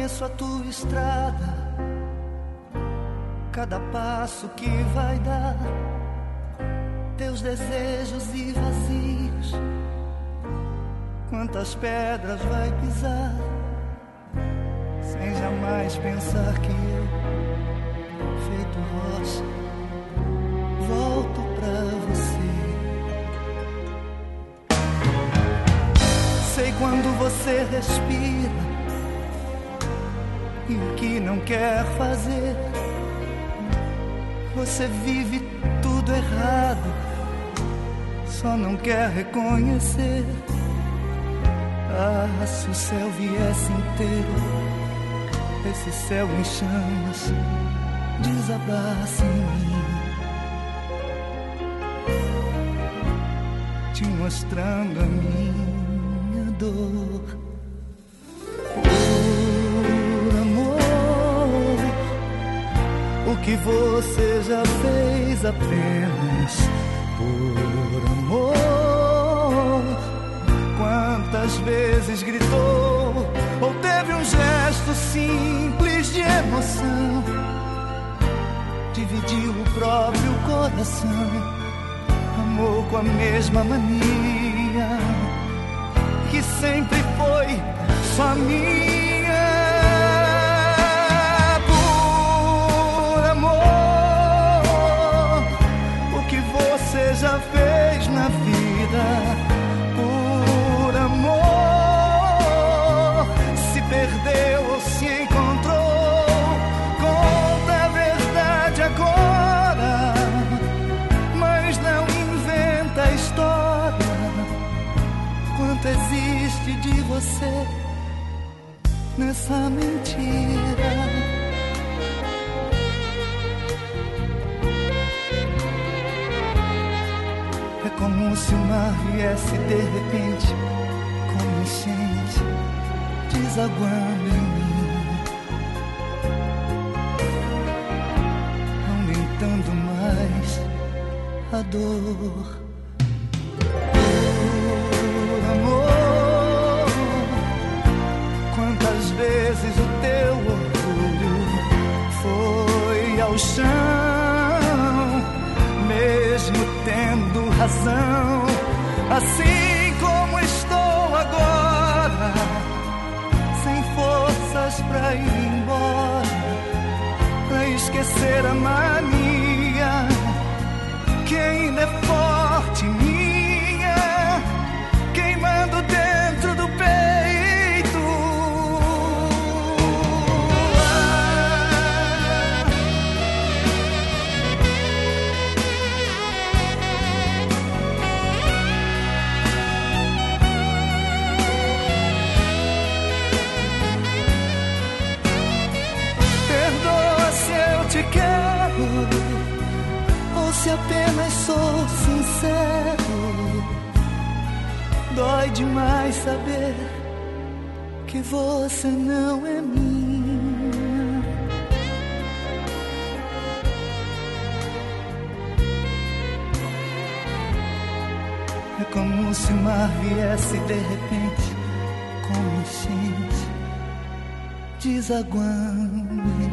Conheço a tua estrada, cada passo que vai dar, teus desejos e vazios, quantas pedras vai pisar, sem jamais pensar que eu, feito rocha, volto pra você. Sei quando você respira e o que não quer fazer. Você vive tudo errado, só não quer reconhecer. Ah, se o céu viesse inteiro, esse céu em chamas, desabasse em mim, te mostrando a minha dor. O que você já fez apenas por amor? Quantas vezes gritou ou teve um gesto simples de emoção? Dividiu o próprio coração, amou com a mesma mania que sempre foi só minha. Você já fez na vida por amor? Se perdeu ou se encontrou? Conta a verdade agora, mas não inventa a história. Quanto existe de você nessa mentira? Como se o mar viesse de repente, como enchente, desaguando em mim, aumentando mais a dor. Por amor, quantas vezes o teu orgulho foi ao chão, mesmo tendo razão, assim como estou agora, sem forças pra ir embora, pra esquecer a mania que ainda é forte minha, queimando dentro do peito. Ou se apenas sou sincero, dói demais saber que você não é minha. É como se o mar viesse de repente, como enchente, desaguando em mim.